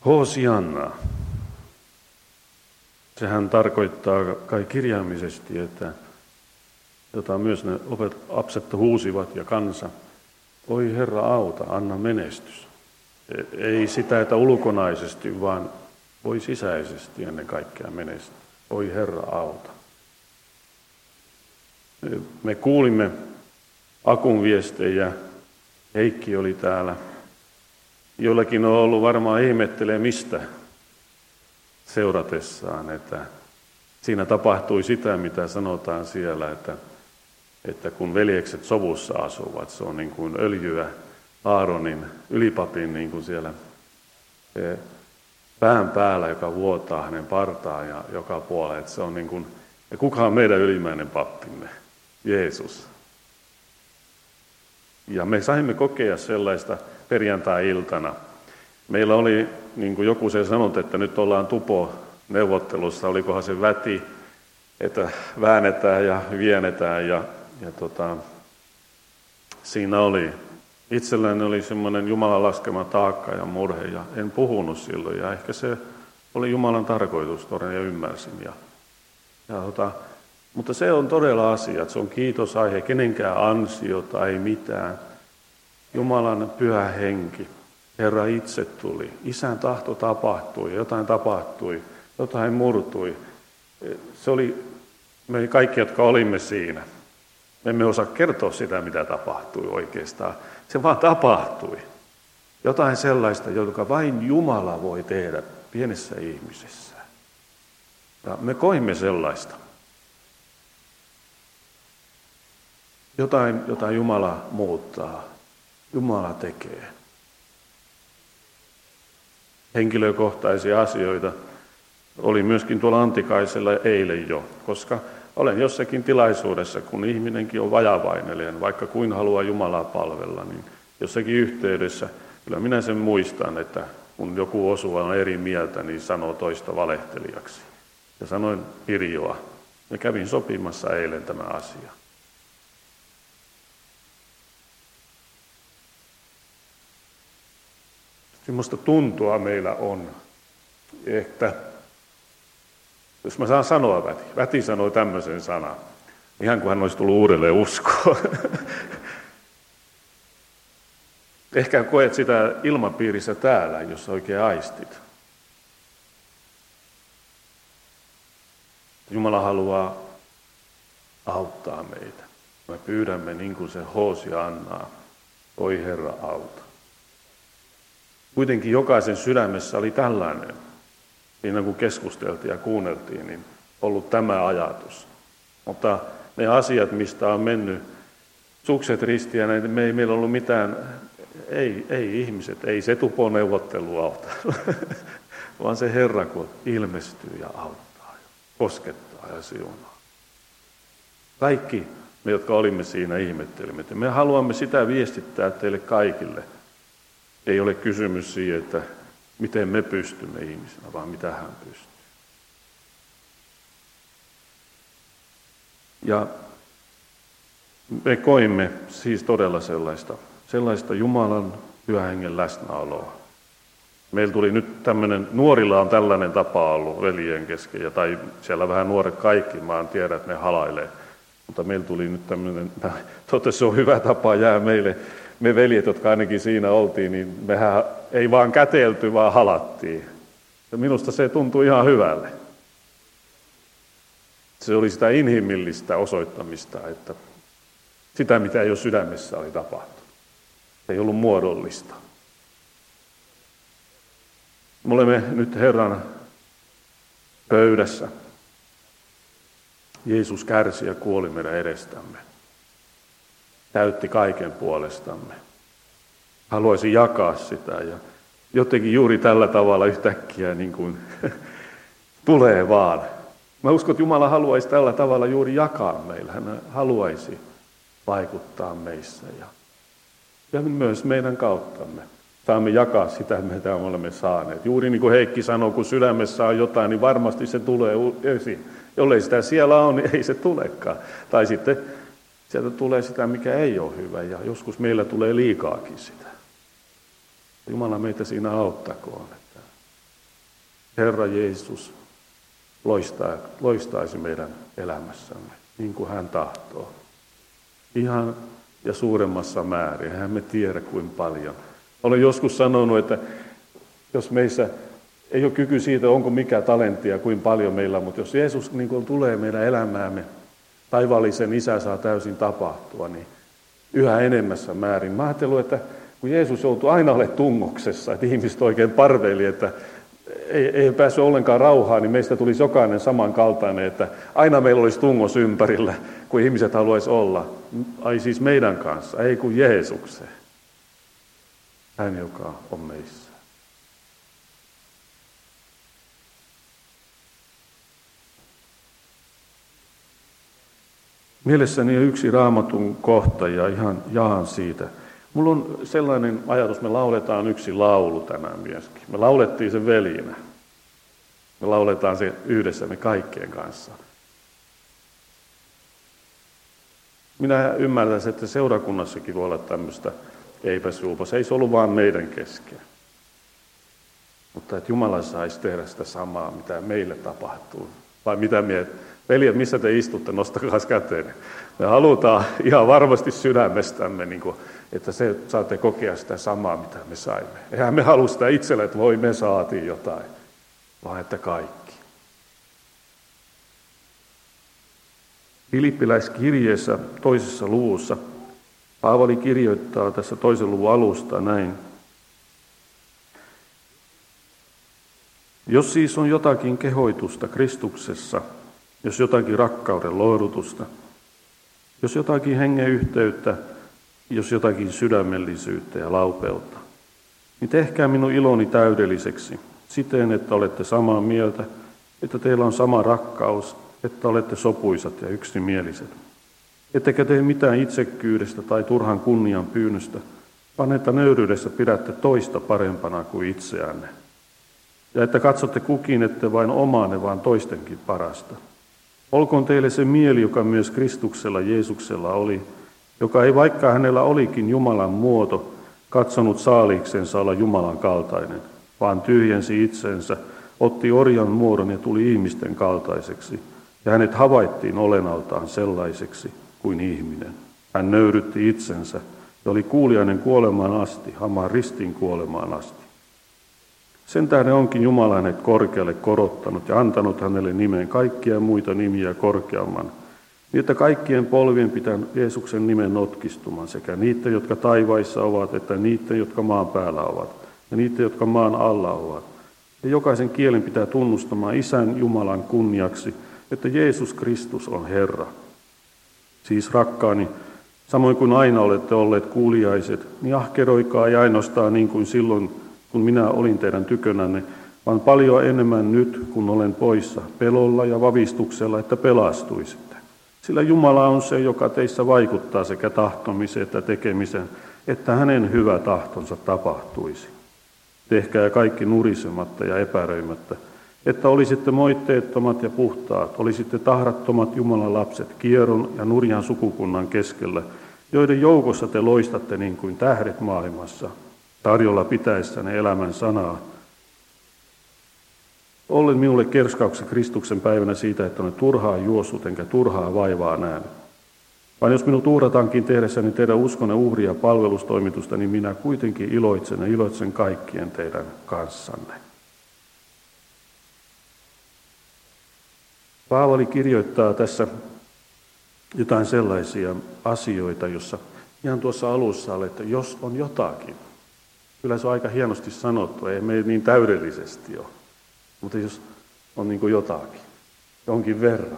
Hosianna. Sehän tarkoittaa kai kirjaimisesti, että jota myös ne lapset huusivat ja kansa. Oi Herra auta, anna menestys. Ei sitä, että ulkonaisesti, vaan voi sisäisesti ennen kaikkea menestyä. Oi Herra auta. Me kuulimme Akun viestejä. Heikki oli täällä. Jollakin on ollut varmaan ihmettelemistä seuratessaan, että siinä tapahtui sitä, mitä sanotaan siellä, että kun veljekset sovussa asuvat, se on niin kuin öljyä Aaronin ylipapin niin kuin siellä pään päällä, joka vuotaa hänen partaan ja joka puolella. Että se on niin kuin, ja kuka on meidän ylimmäinen pappimme? Jeesus. Ja me saimme kokea sellaista perjantai-iltana. Meillä oli, niin kuin joku se sanoi, että nyt ollaan tupo-neuvottelussa, olikohan se väti, että väännetään ja vienetään ja siinä oli. Itselläni oli semmoinen Jumalan laskema taakka ja murhe ja en puhunut silloin ja ehkä se oli Jumalan tarkoitus todella ja ymmärsin. Mutta se on todella asia, että se on kiitosaihe, kenenkään ansiota, ei mitään. Jumalan pyhä henki, Herra itse tuli, Isän tahto tapahtui, jotain murtui. Se oli me kaikki, jotka olimme siinä. Me emme osaa kertoa sitä, mitä tapahtui oikeastaan. Se vaan tapahtui. Jotain sellaista, joka vain Jumala voi tehdä pienessä ihmisessä. Ja me koimme sellaista. Jota Jumala muuttaa, Jumala tekee. Henkilökohtaisia asioita oli myöskin tuolla Antikaisella eilen jo, koska olen jossakin tilaisuudessa, kun ihminenkin on vajavainen, vaikka kuin haluaa Jumalaa palvella, niin jossakin yhteydessä, kyllä minä sen muistan, että kun joku osua on eri mieltä, niin sanoo toista valehtelijaksi. Ja sanoin Irjoa, ja kävin sopimassa eilen tämä asia. Semmoista tuntua meillä on, että jos mä saan sanoa Väti sanoi tämmöisen sanan, ihan kuin hän olisi tullut uudelleen uskoon. Ehkä koet sitä ilmapiirissä täällä, jos oikein aistit. Jumala haluaa auttaa meitä. Me pyydämme niin kuin se Hosiannaa, oi Herra auta. Kuitenkin jokaisen sydämessä oli tällainen, siinä kun keskusteltiin ja kuunneltiin, niin ollut tämä ajatus. Mutta ne asiat, mistä on mennyt sukset ristiin, me ei meillä ollut mitään, ei ihmiset, ei se tuponeuvottelu auta, vaan se Herra, kun ilmestyy ja auttaa, ja koskettaa ja siunaa. Kaikki me, jotka olimme siinä, ihmettelimme, että me haluamme sitä viestittää teille kaikille. Ei ole kysymys siitä, että miten me pystymme ihmisenä, vaan mitä hän pystyy. Ja me koimme siis todella sellaista Jumalan pyhän hengen läsnäoloa. Meillä tuli nyt tämmöinen, nuorilla on tällainen tapa ollut veljen kesken, tai siellä vähän nuoret kaikki, mä tiedän, että ne halailee. Mutta meillä tuli nyt tämmöinen, toivottavasti se on hyvä tapa jää meille. Me veljet, jotka ainakin siinä oltiin, niin mehän ei vaan kätelty, vaan halattiin. Ja minusta se tuntui ihan hyvälle. Se oli sitä inhimillistä osoittamista, että sitä, mitä jo sydämessä oli tapahtunut. Se ei ollut muodollista. Me olemme nyt Herran pöydässä. Jeesus kärsi ja kuoli meidän edestämme. Täytti kaiken puolestamme. Haluaisin jakaa sitä ja jotenkin juuri tällä tavalla yhtäkkiä niin kuin tulee vaan. Mä uskon, että Jumala haluaisi tällä tavalla juuri jakaa meillä. Hän haluaisi vaikuttaa meissä ja myös meidän kauttamme. Saamme jakaa sitä, mitä me olemme saaneet. Juuri niin kuin Heikki sanoi, kun sydämessä on jotain, niin varmasti se tulee esiin. Jollei sitä siellä on, niin ei se tulekaan. Tai sitten sieltä tulee sitä, mikä ei ole hyvä, ja joskus meillä tulee liikaakin sitä. Jumala meitä siinä auttakoon, että Herra Jeesus loistaisi meidän elämässämme, niin kuin hän tahtoo. Ihan ja suuremmassa määrin. Eihän me tiedä, kuinka paljon. Olen joskus sanonut, että jos meissä ei ole kyky siitä, onko mikä talentti ja kuinka paljon meillä on, mutta jos Jeesus niin kuin tulee meidän elämäämme, taivaallisen Isä saa täysin tapahtua, niin yhä enemmässä määrin. Mä ajattelin, että kun Jeesus joutui aina olemaan tungoksessa, että ihmiset oikein parveili, että ei päässyt ollenkaan rauhaan, niin meistä tulisi jokainen samankaltainen, että aina meillä olisi tungos ympärillä, kun ihmiset haluaisi olla. Ai siis meidän kanssa, ei kuin Jeesukseen. Hän, joka on meissä. Mielessäni on yksi Raamatun kohta ja ihan jaan siitä. Mulla on sellainen ajatus, me lauletaan yksi laulu tänään myöskin. Me laulettiin sen veljinä. Me lauletaan se yhdessä me kaikkien kanssa. Minä ymmärrän, että seurakunnassakin voi olla tämmöistä eipäsuupa. Se ei ollut vaan meidän kesken. Mutta että Jumala saisi tehdä sitä samaa, mitä meille tapahtuu. Vai mitä veljet, missä te istutte, nostakaa käteen. Me halutaan ihan varmasti sydämestämme, että se saatte kokea sitä samaa, mitä me saimme. Eihän me halua sitä itselle, että voi me saatiin jotain, vaan että kaikki. Filippiläiskirjeessä 2. luvussa Paavali kirjoittaa tässä 2. luvun alusta näin. Jos siis on jotakin kehoitusta Kristuksessa, jos jotakin rakkauden lohdutusta, jos jotakin hengen yhteyttä, jos jotakin sydämellisyyttä ja laupeutta, niin tehkää minun iloni täydelliseksi siten, että olette samaa mieltä, että teillä on sama rakkaus, että olette sopuisat ja yksimieliset. Ettekä tee mitään itsekkyydestä tai turhan kunnian pyynnöstä, vaan että nöyryydessä pidätte toista parempana kuin itseänne. Ja että katsotte kukin, ette vain omaanne, vaan toistenkin parasta. Olkoon teille se mieli, joka myös Kristuksella Jeesuksella oli, joka ei vaikka hänellä olikin Jumalan muoto, katsonut saaliiksensa olla Jumalan kaltainen, vaan tyhjensi itsensä, otti orjan muodon ja tuli ihmisten kaltaiseksi, ja hänet havaittiin olenaltaan sellaiseksi kuin ihminen. Hän nöyrytti itsensä ja oli kuuliainen kuolemaan asti, hamaan ristiin kuolemaan asti. Sen tähden onkin Jumala hänet korkealle korottanut ja antanut hänelle nimen kaikkia muita nimiä korkeamman, niin että kaikkien polvien pitää Jeesuksen nimen notkistumaan, sekä niiden, jotka taivaissa ovat, että niiden, jotka maan päällä ovat, ja niiden, jotka maan alla ovat. Ja jokaisen kielen pitää tunnustamaan Isän Jumalan kunniaksi, että Jeesus Kristus on Herra. Siis rakkaani, samoin kuin aina olette olleet kuuliaiset, niin ahkeroikaa ja ainoastaan niin kuin silloin, kun minä olin teidän tykönänne, vaan paljon enemmän nyt, kun olen poissa, pelolla ja vavistuksella, että pelastuisitte. Sillä Jumala on se, joka teissä vaikuttaa sekä tahtomisen että tekemisen, että hänen hyvä tahtonsa tapahtuisi. Tehkää kaikki nurisematta ja epäröimättä, että olisitte moitteettomat ja puhtaat, olisitte tahrattomat Jumalan lapset kieron ja nurjan sukukunnan keskellä, joiden joukossa te loistatte niin kuin tähdet maailmassa, tarjolla pitäessänne elämän sanaa. Ollen minulle kerskauksessa Kristuksen päivänä siitä, että olen turhaa juossut enkä turhaa vaivaa nähnyt. Vaan jos minut uhrataankin tehdessäni teidän uskonne uhria ja palvelustoimitusta, niin minä kuitenkin iloitsen ja iloitsen kaikkien teidän kanssanne. Paavali kirjoittaa tässä jotain sellaisia asioita, jossa ihan tuossa alussa oli, että jos on jotakin. Kyllä se on aika hienosti sanottu, ei me niin täydellisesti ole. Mutta jos on niin kuin jotakin, jonkin verran.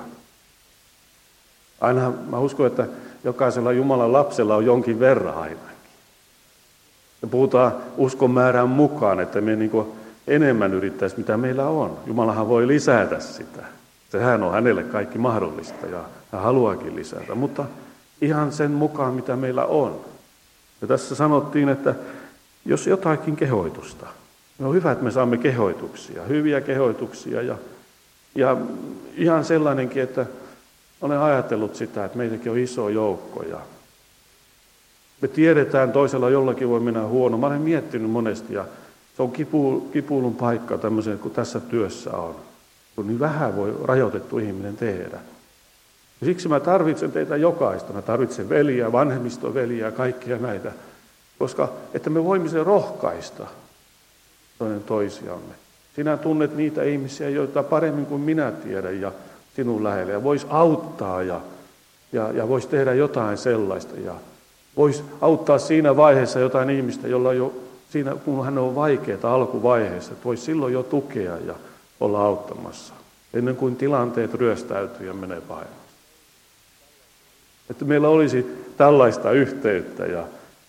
Aina mä uskon, että jokaisella Jumalan lapsella on jonkin verran ainakin. Ja puhutaan uskon määrän mukaan, että me niin kuin enemmän yrittäisi, mitä meillä on. Jumalahan voi lisätä sitä. Sehän on hänelle kaikki mahdollista ja hän haluaakin lisätä, mutta ihan sen mukaan, mitä meillä on. Ja tässä sanottiin, että jos jotakin kehoitusta, niin on hyvä, että me saamme kehoituksia, hyviä kehoituksia ja ihan sellainenkin, että olen ajatellut sitä, että meitäkin on iso joukko ja me tiedetään, toisella jollakin voi mennä huono. Mä olen miettinyt monesti ja Se on kipuilun paikka tämmöisen, kun tässä työssä on. Kun niin vähän voi rajoitettu ihminen tehdä. Ja siksi mä tarvitsen teitä jokaista. Mä tarvitsen veliä, vanhemmistoveliä, kaikkia näitä. Koska että me voimme sen rohkaista toinen toisiamme. Sinä tunnet niitä ihmisiä, joita paremmin kuin minä tiedän ja sinun lähellä. Ja vois auttaa ja vois tehdä jotain sellaista. Ja vois auttaa siinä vaiheessa jotain ihmistä, jolla jo siinä, kun hän on vaikeaa alkuvaiheessa, että vois silloin jo tukea ja olla auttamassa. Ennen kuin tilanteet ryöstäytyy ja menee pahemmaksi. Että meillä olisi tällaista yhteyttä ja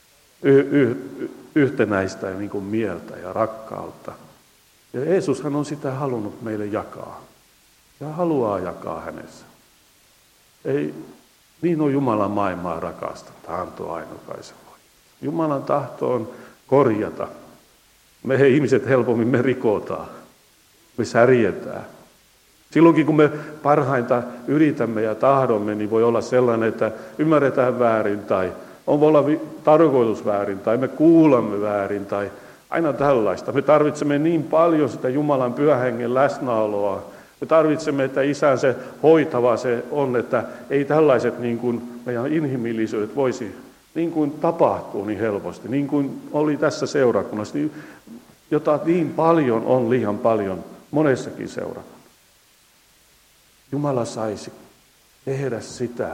yhtenäistä niin kuin mieltä ja rakkautta. Ja Jeesushan on sitä halunnut meille jakaa. Ja haluaa jakaa hänessä. Ei, niin on Jumalan maailmaa rakastanut, antoi ainokaisen voiman. Jumalan tahto on korjata. Me ihmiset helpommin me rikotaan. Me särjetään. Silloinkin kun me parhainta yritämme ja tahdomme, niin voi olla sellainen, että ymmärretään väärin tai on voi olla tarkoitus väärin tai me kuulemme väärin tai aina tällaista. Me tarvitsemme niin paljon sitä Jumalan pyhähengen läsnäoloa. Me tarvitsemme, että Isän se hoitava se on, että ei tällaiset niin kuin meidän inhimillisyydet voisi, niin kuin tapahtuu niin helposti, niin kuin oli tässä seurakunnassa, jota niin paljon on liian paljon monessakin seurakunnassa. Jumala saisi tehdä sitä,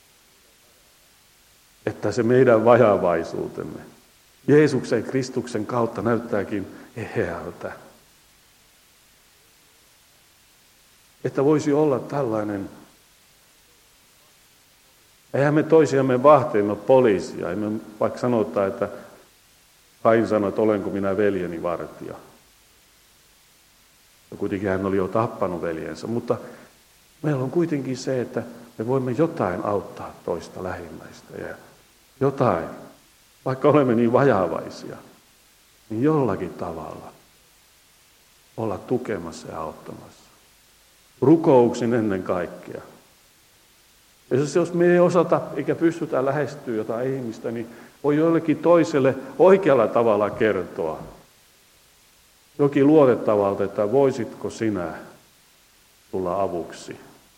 että se meidän vajavaisuutemme Jeesuksen Kristuksen kautta näyttääkin eheältä. Että voisi olla tällainen, eihän me toisiamme vahteemme poliisia, emme vaikka sanota, että Kain sanoi, että olenko minä veljeni vartija. Ja kuitenkin hän oli jo tappanut veljensä, mutta meillä on kuitenkin se, että me voimme jotain auttaa toista lähimmäistä ja jotain, vaikka olemme niin vajavaisia, niin jollakin tavalla olla tukemassa ja auttamassa. Rukouksin ennen kaikkea. Ja jos me ei osata eikä pystytä lähestyä jotain ihmistä, niin voi jollekin toiselle oikealla tavalla kertoa jokin luotettavalta, että voisitko sinä tulla avuksi.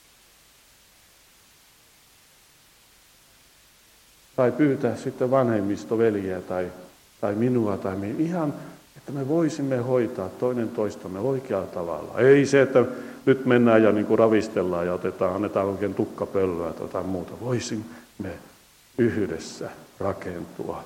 Tai pyytää sitten vanhemmistoveliä tai minua tai ihan, että me voisimme hoitaa toinen toistamme oikealla tavalla. Ei se, että nyt mennään ja niin kuin ravistellaan ja annetaan oikein tukkapöllöä tai jotain muuta. Voisimme yhdessä rakentua.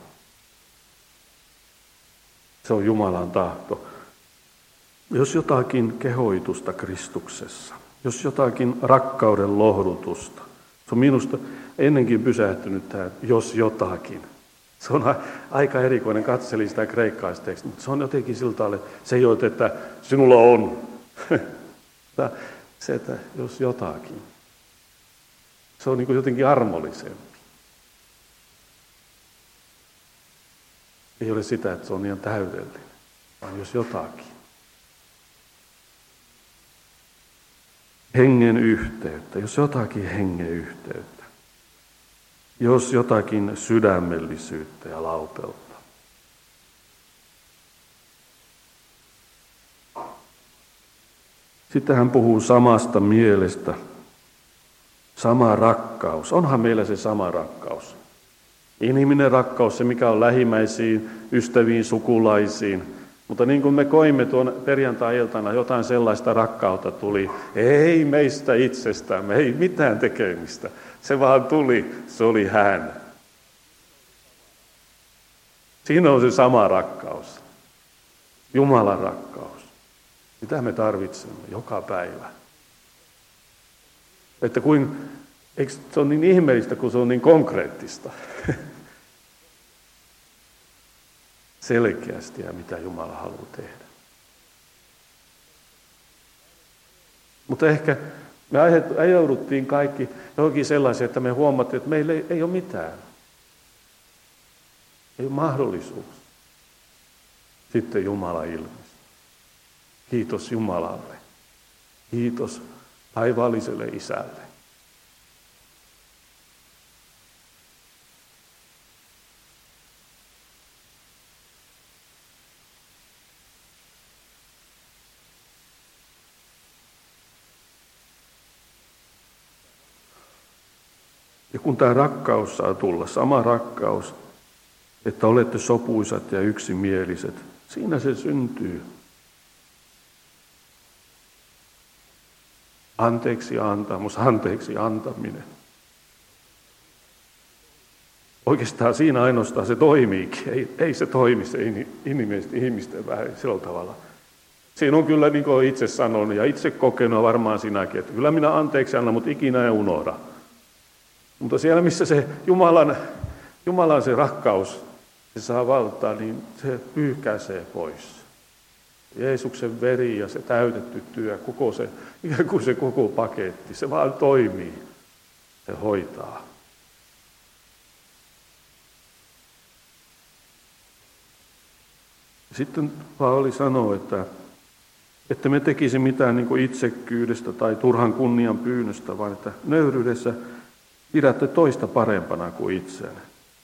Se on Jumalan tahto. Jos jotakin kehoitusta Kristuksessa, jos jotakin rakkauden lohdutusta, se on minusta ennenkin pysähtynyt tähän, jos jotakin. Se on aika erikoinen, katselin sitä kreikkalaistekstiä, mutta se on jotenkin sillä tavalla, että se ei ole, että sinulla on. Se, että jos jotakin. Se on niin kuin jotenkin armollisempi. Ei ole sitä, että se on ihan täydellinen, vaan jos jotakin. Hengen yhteyttä, jos jotakin hengen yhteyttä. Jos jotakin sydämellisyyttä ja laupeutta. Sitten hän puhuu samasta mielestä. Sama rakkaus. Onhan meillä se sama rakkaus. Inhimillinen rakkaus, se mikä on lähimmäisiin, ystäviin, sukulaisiin. Mutta niin kuin me koimme tuon perjantai-iltana, jotain sellaista rakkautta tuli. Ei meistä itsestämme, ei mitään tekemistä. Se vaan tuli, se oli hän. Siinä on se sama rakkaus. Jumalan rakkaus. Mitä me tarvitsemme joka päivä. Että eikö se on niin ihmeellistä, kun se on niin konkreettista. Selkeästi ja mitä Jumala haluaa tehdä. Mutta ehkä me ajauduttiin kaikki johonkin sellaisia, että me huomattiin, että meillä ei ole mitään. Ei ole mahdollisuus. Sitten Jumala ilmestyi. Kiitos Jumalalle. Kiitos taivaalliselle Isälle. Ja kun tämä rakkaus saa tulla, sama rakkaus, että olette sopuisat ja yksimieliset, siinä se syntyy. Anteeksi antamus, anteeksi antaminen. Oikeastaan siinä ainoastaan se toimiikin. Ei se toimi se inhimillisesti ihmisten vähän sillä tavalla. Siinä on kyllä, niin kuin itse sanonut ja itse kokenut varmaan sinäkin, että kyllä minä anteeksi annan, mutta ikinä en unohda. Mutta siellä, missä se Jumalan se rakkaus se saa valtaa, niin se pyyhkäisee pois. Jeesuksen veri ja se täytetty työ, ikään kuin se koko paketti, se vaan toimii, se hoitaa. Sitten Paavali sanoo, että me tekisi mitään niin kuin itsekkyydestä tai turhan kunnian pyynnöstä, vaan että nöyryydessä pidätte toista parempana kuin itseänne.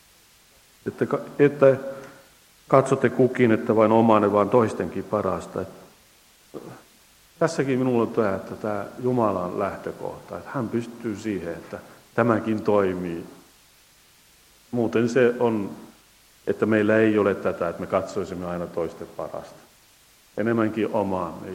Että katsotte kukin, että vain omanne, vaan toistenkin parasta. Tässäkin minulla on tämä Jumalan lähtökohta, että hän pystyy siihen, että tämäkin toimii. Muuten se on, että meillä ei ole tätä, että me katsoisimme aina toisten parasta. Enemmänkin omaamme.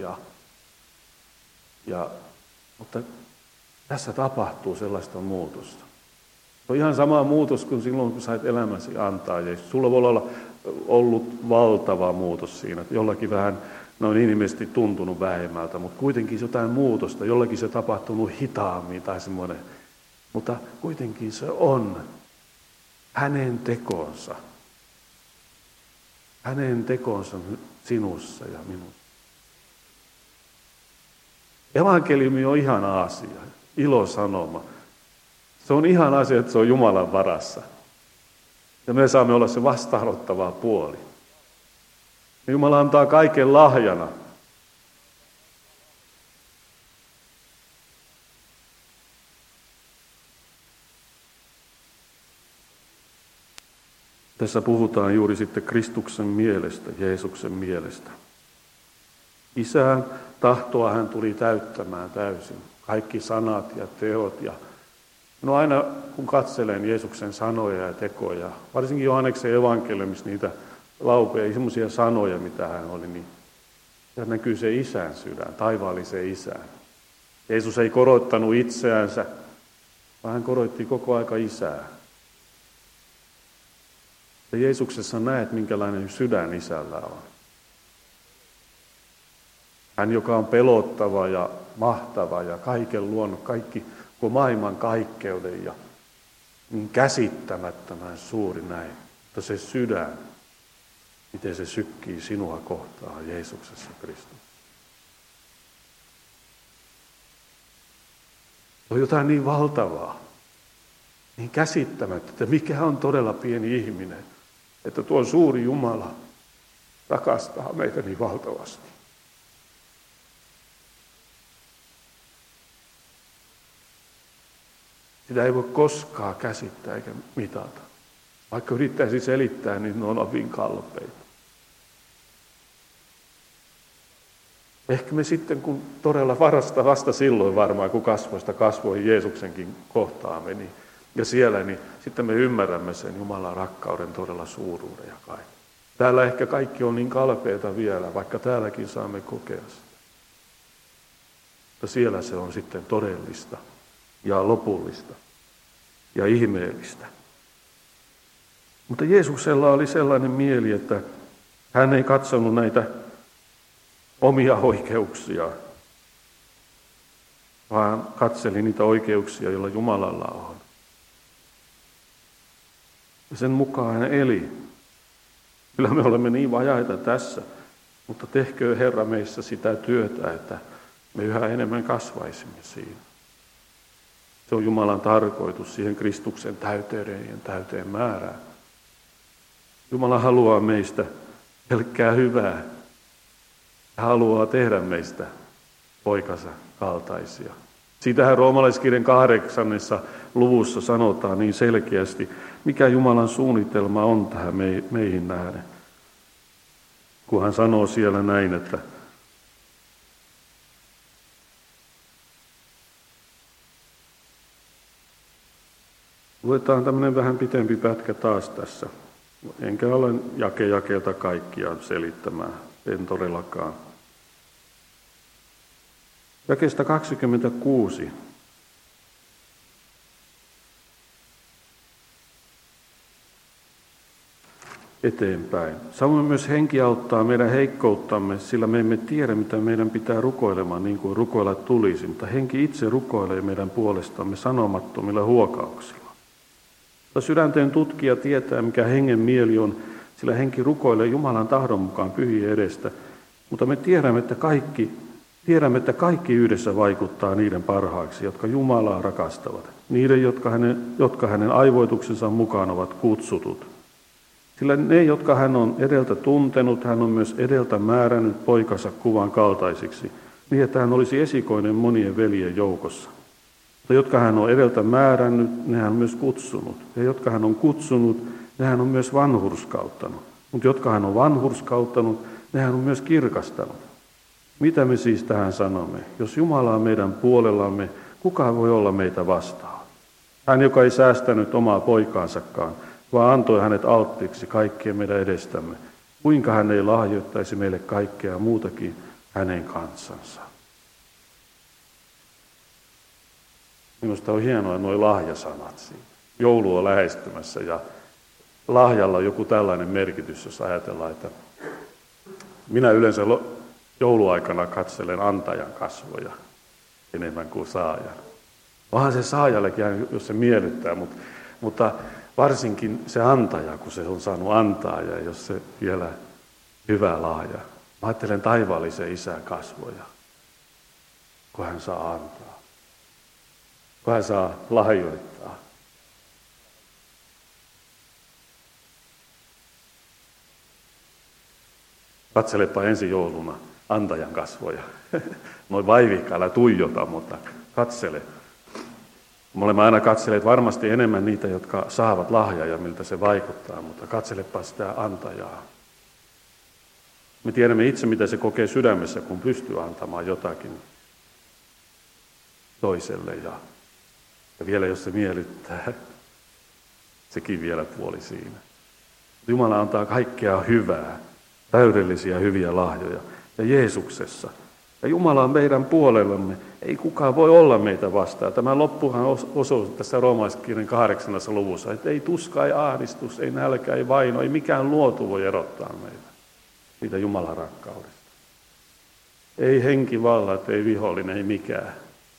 Mutta tässä tapahtuu sellaista muutosta. Se on ihan sama muutos kuin silloin, kun sait elämäsi antaa. Ja sulla voi olla ollut valtava muutos siinä. Jollakin vähän noin inhimillisesti tuntunut vähemmältä, mutta kuitenkin jotain muutosta. Jollakin se tapahtunut hitaammin tai semmoinen. Mutta kuitenkin se on hänen tekonsa. Hänen tekonsa sinussa ja minussa. Evankeliumi on ihana asia, ilosanoma. Se on ihana asia, että se on Jumalan varassa. Ja me saamme olla se vastaanottava puoli. Ja Jumala antaa kaiken lahjana. Tässä puhutaan juuri sitten Kristuksen mielestä, Jeesuksen mielestä. Isän tahtoa hän tuli täyttämään täysin. Kaikki sanat ja teot. No aina kun katselen Jeesuksen sanoja ja tekoja, varsinkin Johanneksen evankeliumissa niitä laupeja, semmoisia sanoja, mitä hän oli, niin siellä näkyy se isän sydän, taivaallisen isän. Jeesus ei korottanut itseänsä, vaan hän korotti koko aika isää. Ja Jeesuksessa näet, minkälainen sydän isällä on. Hän, joka on pelottava ja mahtava ja kaiken luonut, kaikki koko maailman kaikkeuden ja niin käsittämättömän suuri näin. Mutta se sydän, miten se sykkii sinua kohtaan Jeesuksessa Kristus. Se on jotain niin valtavaa, niin käsittämättä, että mikä on todella pieni ihminen, että tuo suuri Jumala rakastaa meitä niin valtavasti. Sitä ei voi koskaan käsittää eikä mitata. Vaikka yrittäisi selittää, niin ne on ovin kalpeita. Ehkä me sitten, kun todella vasta silloin varmaan, kun kasvoista kasvoihin Jeesuksenkin kohtaamme, ja siellä, niin sitten me ymmärrämme sen Jumalan rakkauden todella suuruuden ja kaiken. Täällä ehkä kaikki on niin kalpeita vielä, vaikka täälläkin saamme kokea sitä. Mutta siellä se on sitten todellista ja lopullista ja ihmeellistä. Mutta Jeesuksella oli sellainen mieli, että hän ei katsonut näitä omia oikeuksia, vaan katseli niitä oikeuksia, joilla Jumalalla on. Ja sen mukaan hän eli. Kyllä me olemme niin vajaita tässä, mutta tehköön Herra meissä sitä työtä, että me yhä enemmän kasvaisimme siinä. Se on Jumalan tarkoitus siihen Kristuksen täyteen ja täyteen määrään. Jumala haluaa meistä pelkkää hyvää. Hän haluaa tehdä meistä poikansa kaltaisia. Siitähän roomalaiskirjan 8. luvussa sanotaan niin selkeästi, mikä Jumalan suunnitelma on tähän meihin nähden. Kun hän sanoo siellä näin, että Luetaan tämmöinen vähän pitempi pätkä taas tässä. Enkä ole jakeelta kaikkiaan selittämään, en todellakaan. Jakeesta 26. Eteenpäin. Samoin myös henki auttaa meidän heikkouttamme, sillä me emme tiedä, mitä meidän pitää rukoilemaan niin kuin rukoilla tulisi, mutta henki itse rukoilee meidän puolestamme sanomattomilla huokauksilla. Sydänteen tutkija tietää, mikä hengen mieli on, sillä henki rukoilee Jumalan tahdon mukaan pyhien edestä, mutta me tiedämme, että kaikki yhdessä vaikuttaa niiden parhaaksi, jotka Jumalaa rakastavat, niiden, jotka hänen aivoituksensa mukaan ovat kutsutut. Sillä ne, jotka hän on edeltä tuntenut, hän on myös edeltä määrännyt poikansa kuvan kaltaisiksi, niin että hän olisi esikoinen monien veljen joukossa. Mutta jotka hän on edeltä määrännyt, ne hän on myös kutsunut. Ja jotka hän on kutsunut, ne hän on myös vanhurskauttanut. Mutta jotka hän on vanhurskauttanut, ne hän on myös kirkastanut. Mitä me siis tähän sanomme? Jos Jumala on meidän puolellamme, kuka voi olla meitä vastaan? Hän, joka ei säästänyt omaa poikaansakaan, vaan antoi hänet alttiiksi kaikkien meidän edestämme. Kuinka hän ei lahjoittaisi meille kaikkea muutakin hänen kansansa? Minusta on hienoa nuo lahjasanat siinä. Joulu on lähestymässä ja lahjalla on joku tällainen merkitys, jos ajatellaan, että minä yleensä jouluaikana katselen antajan kasvoja enemmän kuin saajan. Onhan se saajallekin, jos se miellyttää, mutta varsinkin se antaja, kun se on saanut antaa ja jos se vielä hyvä lahja. Mä ajattelen taivaallisen isän kasvoja, kun hän saa antaa, kun hän saa lahjoittaa. Katselepa ensi jouluna antajan kasvoja. Noin vaivihkailla tuijota, mutta katsele. Me olemme aina katselleet varmasti enemmän niitä, jotka saavat lahjaa ja miltä se vaikuttaa, mutta katselepa sitä antajaa. Me tiedämme itse, mitä se kokee sydämessä, kun pystyy antamaan jotakin toiselle. Ja vielä jos se miellyttää, sekin vielä puoli siinä. Jumala antaa kaikkea hyvää, täydellisiä hyviä lahjoja. Ja Jeesuksessa. Ja Jumala on meidän puolellamme. Ei kukaan voi olla meitä vastaan. Tämä loppuhan osuu tässä Roomalaiskirjan 8. luvussa, että ei tuska, ei ahdistus, ei nälkä, ei vaino, ei mikään luotu voi erottaa meitä siitä Jumalan rakkaudesta. Ei henkivallat, ei vihollinen, ei mikään.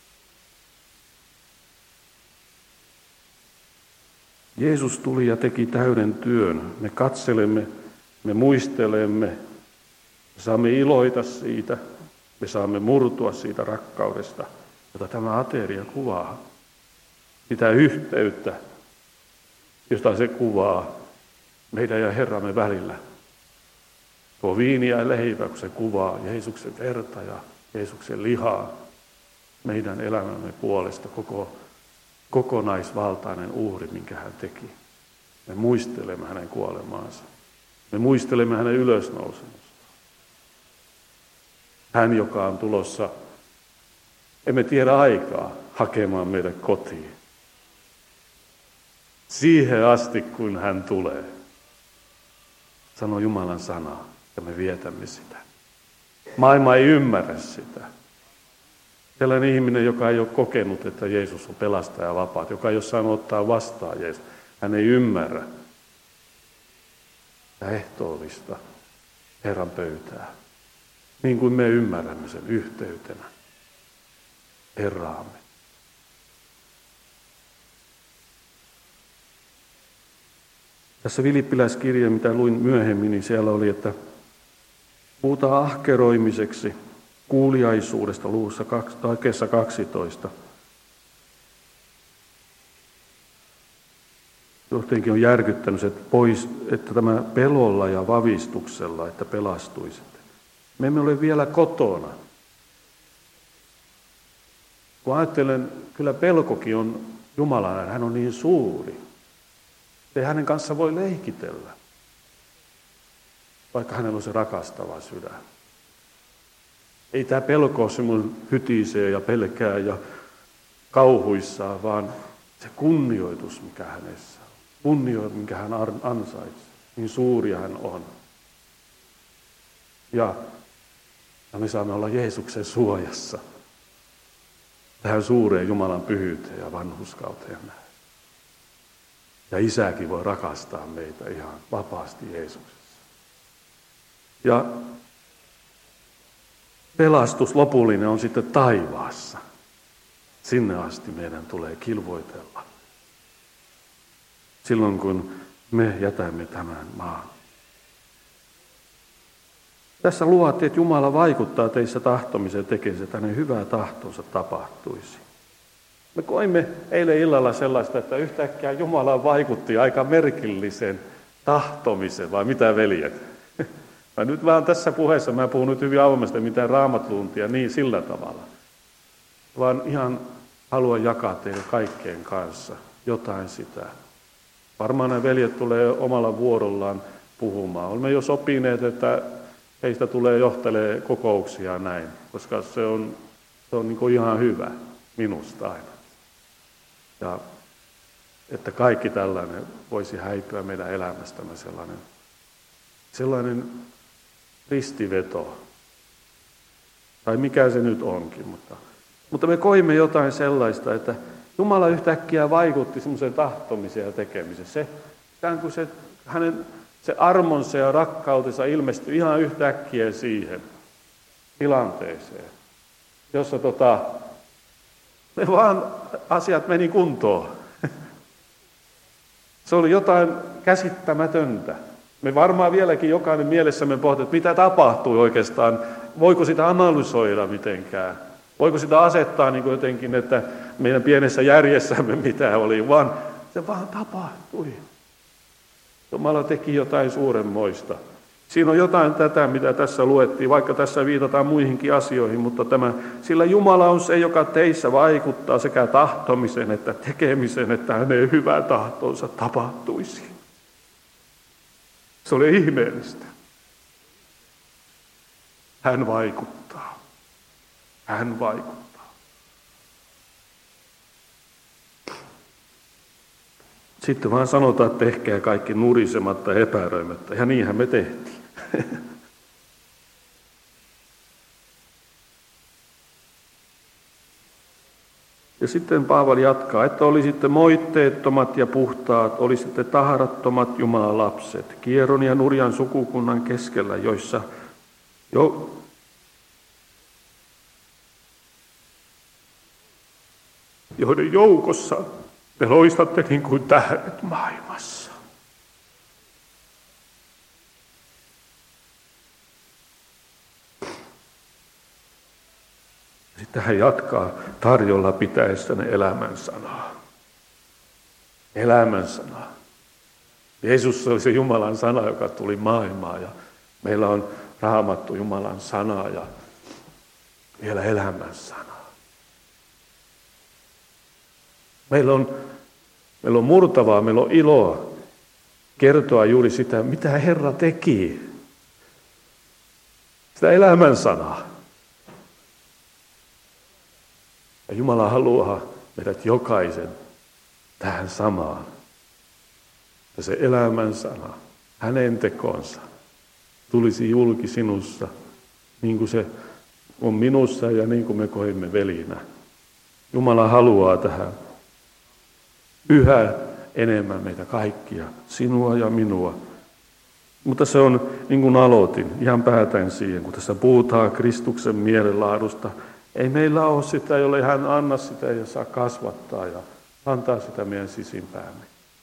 Jeesus tuli ja teki täyden työn. Me katselemme, me muistelemme, me saamme iloita siitä. Me saamme murtua siitä rakkaudesta, jota tämä ateria kuvaa. Sitä yhteyttä, josta se kuvaa meidän ja Herramme välillä. Tuo viini ja leipä, kun se kuvaa Jeesuksen verta ja Jeesuksen lihaa meidän elämämme puolesta, kokonaisvaltainen uhri, minkä hän teki. Me muistelemme hänen kuolemaansa. Me muistelemme hänen ylösnousemustaan. Hän, joka on tulossa, emme tiedä aikaa, hakemaan meidät kotiin. Siihen asti, kun hän tulee. Sanoo Jumalan sana, ja me vietämme sitä. Maailma ei ymmärrä sitä. Sellainen ihminen, joka ei ole kokenut, että Jeesus on pelastaja ja vapaat, joka ei ole saanut ottaa vastaan Jeesus, hän ei ymmärrä ja ehtoollista Herran pöytää. Niin kuin me ymmärrämme sen yhteytenä Herraamme. Tässä Filippiläiskirja, mitä luin myöhemmin, niin siellä oli, että puhutaan ahkeroimiseksi kuuliaisuudesta luvussa 12. Jotenkin on järkyttänyt, että tämä pelolla ja vavistuksella, että pelastuisitte. Me emme ole vielä kotona. Kun ajattelen, kyllä pelkokin on Jumalan, hän on niin suuri. Ei hänen kanssa voi leikitellä, vaikka hänellä on se rakastava sydän. Ei tämä pelko ole semmoinen hytisee ja pelkää ja kauhuissaan, vaan Se kunnioitus, mikä hänessä on. Kunnioitus, minkä hän ansaitsee. Niin suuri hän on. Ja me saamme olla Jeesuksen suojassa. Tähän suureen Jumalan pyhyyteen ja vanhurskauteen näin. Ja Isäkin voi rakastaa meitä ihan vapaasti Jeesuksessa. Ja pelastus lopullinen on sitten taivaassa. Sinne asti meidän tulee kilvoitella. Silloin kun me jätämme tämän maan. Tässä luvattiin, että Jumala vaikuttaa teissä tahtomiseen tekemiseen, että hänen hyvä tahtonsa tapahtuisi. Me koimme eilen illalla sellaista, että yhtäkkiä Jumala vaikutti aika merkillisen tahtomisen, vai mitä veljet? Mä nyt vaan tässä puheessa, mä puhun nyt hyvin avoimesti, mitään raamatluuntia, niin sillä tavalla. Vaan ihan haluan jakaa teille kaikkien kanssa jotain sitä. Varmaan nämä veljet tulee omalla vuorollaan puhumaan. Olemme jo sopineet, että heistä tulee johtelee kokouksia näin, koska se on niin kuin ihan hyvä minusta aina. Ja että kaikki tällainen voisi häipyä meidän elämästämme sellainen ristiveto. Tai mikä se nyt onkin, mutta me koimme jotain sellaista, että Jumala yhtäkkiä vaikutti semmoiseen tahtomiseen ja tekemiseen. Se armonsa ja rakkautensa ilmestyi ihan yhtäkkiä siihen tilanteeseen, jossa ne vaan asiat meni kuntoon. Se oli jotain käsittämätöntä. Me varmaan vieläkin jokainen mielessämme pohtii, että mitä tapahtui oikeastaan. Voiko sitä analysoida mitenkään? Voiko sitä asettaa niin kuin jotenkin, että meidän pienessä järjessämme mitä oli, vaan se vaan tapahtui. Jumala teki jotain suuremmoista. Siinä on jotain tätä, mitä tässä luettiin, vaikka tässä viitataan muihinkin asioihin, mutta sillä Jumala on se, joka teissä vaikuttaa sekä tahtomisen että tekemisen, että hänen hyvä tahtonsa tapahtuisi. Se oli ihmeellistä. Hän vaikuttaa. Hän vaikuttaa. Sitten vaan sanotaan, että tehkää kaikki nurisematta ja epäröimättä. Ja niinhän me tehtiin. Ja sitten Paavali jatkaa, että olisitte moitteettomat ja puhtaat, olisitte tahrattomat Jumalan lapset, kieron ja nurjan sukukunnan keskellä, joiden joukossa te loistatte niin kuin tähdet maailmassa. Sitten hän jatkaa tarjolla pitäessänne elämän sanaa. Elämän sanaa. Jeesus oli se Jumalan sana, joka tuli maailmaan. Ja meillä on Raamattu Jumalan sanaa ja vielä elämän sanaa. Meillä on murtavaa, meillä on iloa kertoa juuri sitä, mitä Herra teki. Sitä elämän sanaa. Ja Jumala haluaa meidät jokaisen tähän samaan. Ja se elämän sana, hänen tekonsa, tulisi julki sinussa, niin kuin se on minussa ja niin kuin me koimme velinä. Jumala haluaa tähän yhä enemmän meitä kaikkia, sinua ja minua. Mutta se on, niin kuin aloitin, ihan päätän siihen, kun tässä puhutaan Kristuksen mielenlaadusta. Ei meillä ole sitä, jolle hän anna sitä ja saa kasvattaa ja antaa sitä meidän sisimpäämme.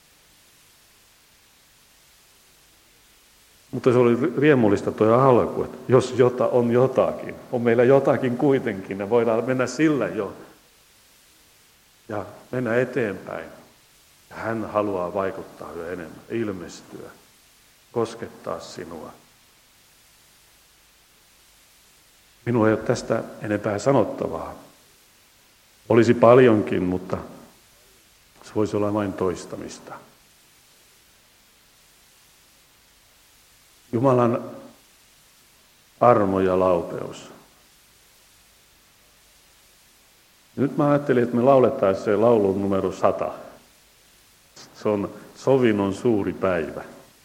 Mutta se oli riemullista tuo alku, että jos on jotakin, on meillä jotakin kuitenkin, ja voidaan mennä sillä jo ja mennä eteenpäin. Ja hän haluaa vaikuttaa jo enemmän, ilmestyä, koskettaa sinua. Minulla ei ole tästä enempää sanottavaa. Olisi paljonkin, mutta se voisi olla vain toistamista. Jumalan armo ja laupeus. Nyt mä ajattelin, että me laulettaisiin se laulun numero 100. Se on sovinnon suuri päivä.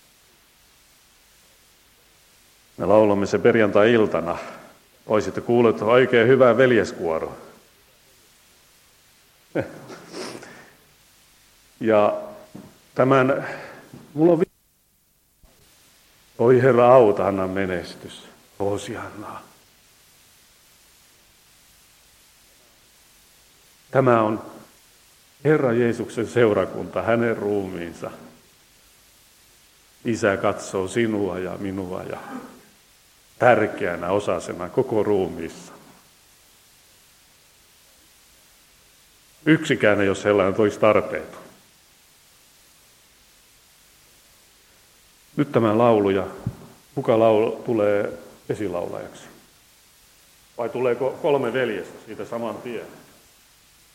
Me laulamme se perjantai-iltana. Voisitte kuulla oikein hyvää veljeskuoroa. Ja tämän, mulla on oi Herra, auta, anna menestys. Hosiannaa. Tämä on Herra Jeesuksen seurakunta, hänen ruumiinsa. Isä katsoo sinua ja minua ja tärkeänä osasena koko ruumiissa. Yksikään ei ole sellainen toisi tarpeeton. Nyt tämä laulu ja kuka tulee esilaulajaksi? Vai tuleeko 3 veljestä siitä saman tien?